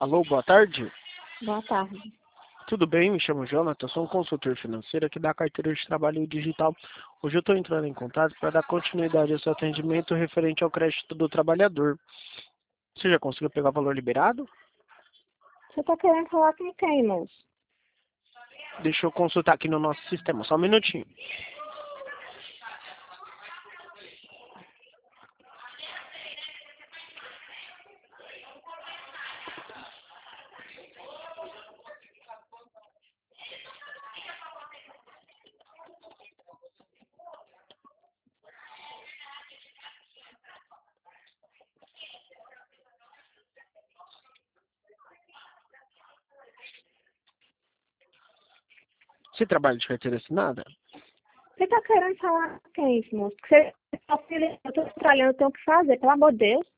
Alô, boa tarde. Boa tarde. Tudo bem? Me chamo Jonathan, sou um consultor financeiro aqui da carteira de trabalho digital. Hoje eu estou entrando em contato para dar continuidade ao seu atendimento referente ao crédito do trabalhador. Você já conseguiu pegar o valor liberado? Você tá querendo falar com quem, moço? Deixa eu consultar aqui no nosso sistema, só um minutinho. Você trabalha de carteira assinada? Você tá querendo falar com quem, moço? Porque você tá filho, eu tô trabalhando, eu tenho o que fazer, pelo amor de Deus.